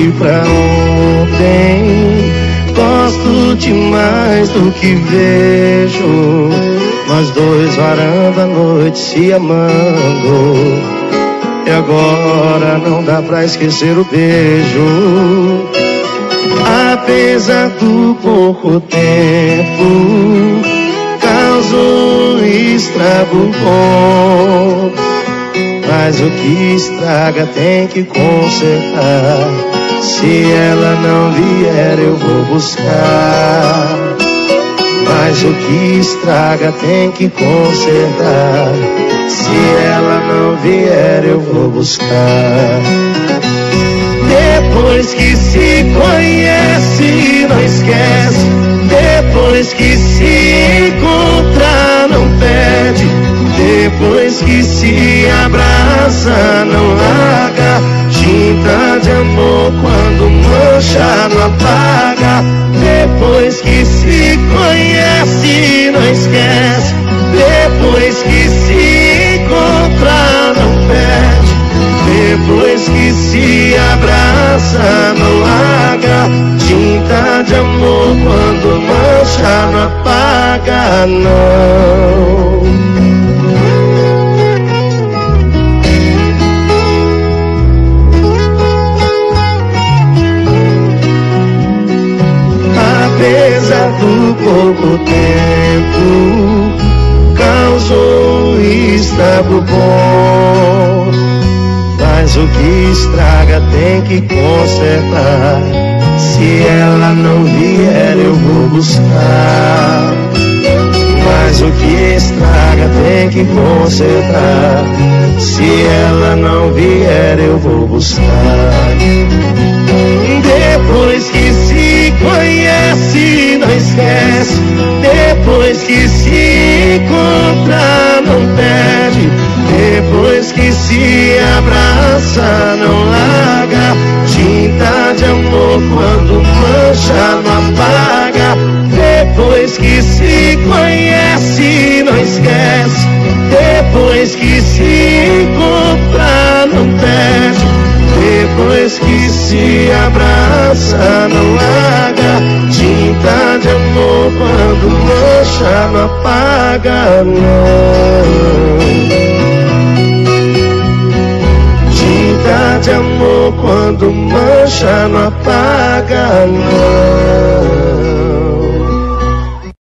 hoje pra ontem. Gosto demais do que vejo, nós dois varando a noite se amando. E agora não dá pra esquecer o beijo. Apesar do pouco tempo, causou estrago bom. Mas o que estraga tem que consertar. Se ela não vier eu vou buscar. Mas o que estraga tem que consertar. Se ela não vier eu vou buscar. Depois que se conhece não esquece. Depois que se encontra não perde. Depois que se abraça não larga. Tinta de amor quando mancha não apaga. Depois que se conhece não esquece. Depois que se encontra não perde. Depois que se abraça não larga. Tinta de amor quando mancha não apaga não. Apesar do pouco tempo, causou estrago bom. Mas o que estraga tem que consertar. Se ela não vier eu vou buscar. Mas o que estraga tem que consertar. Se ela não vier eu vou buscar. Depois que se conhece não esquece. Depois que se encontra não perde. Depois que se abraça não larga. Tinta de amor quando mancha não apaga. Depois que se conhece não esquece. Depois que se encontra não perde. Depois que se abraça não larga. Tinta de amor quando mancha não apaga não. Tinta de amor quando mancha não apaga não.